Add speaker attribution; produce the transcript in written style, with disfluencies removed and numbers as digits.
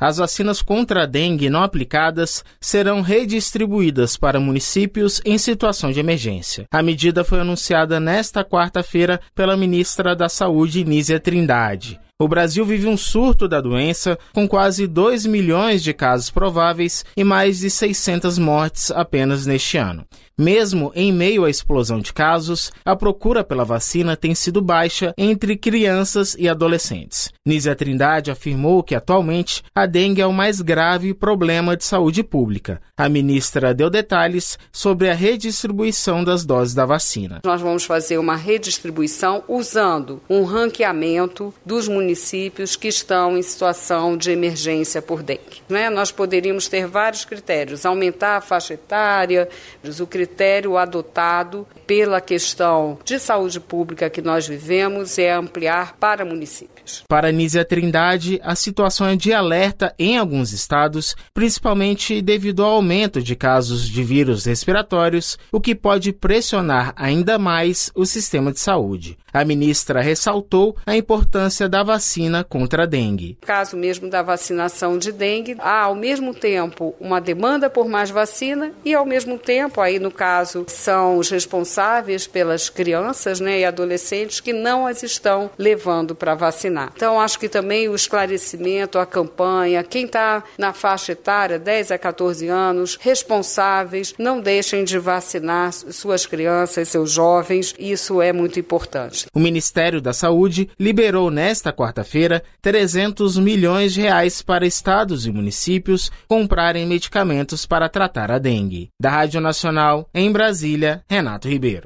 Speaker 1: As vacinas contra a dengue não aplicadas serão redistribuídas para municípios em situação de emergência. A medida foi anunciada nesta quarta-feira pela ministra da Saúde, Nízia Trindade. O Brasil vive um surto da doença, com quase 2 milhões de casos prováveis e mais de 600 mortes apenas neste ano. Mesmo em meio à explosão de casos, a procura pela vacina tem sido baixa entre crianças e adolescentes. Nízia Trindade afirmou que, atualmente, a dengue é o mais grave problema de saúde pública. A ministra deu detalhes sobre a redistribuição das doses da vacina.
Speaker 2: Nós vamos fazer uma redistribuição usando um ranqueamento dos municípios que estão em situação de emergência por dengue. Nós poderíamos ter vários critérios, aumentar a faixa etária, o critério adotado pela questão de saúde pública que nós vivemos é ampliar para municípios.
Speaker 1: Para Nízia Trindade, a situação é de alerta em alguns estados, principalmente devido ao aumento de casos de vírus respiratórios, o que pode pressionar ainda mais o sistema de saúde. A ministra ressaltou a importância da vacina contra a dengue.
Speaker 2: No caso mesmo da vacinação de dengue, há ao mesmo tempo uma demanda por mais vacina e ao mesmo tempo, aí no caso, são os responsáveis pelas crianças e adolescentes que não as estão levando para vacinar. Então, acho que também o esclarecimento, a campanha, quem está na faixa etária, 10 a 14 anos, responsáveis, não deixem de vacinar suas crianças, seus jovens, isso é muito importante.
Speaker 1: O Ministério da Saúde liberou nesta quarta-feira 300 milhões de reais para estados e municípios comprarem medicamentos para tratar a dengue. Da Rádio Nacional, em Brasília, Renato Ribeiro.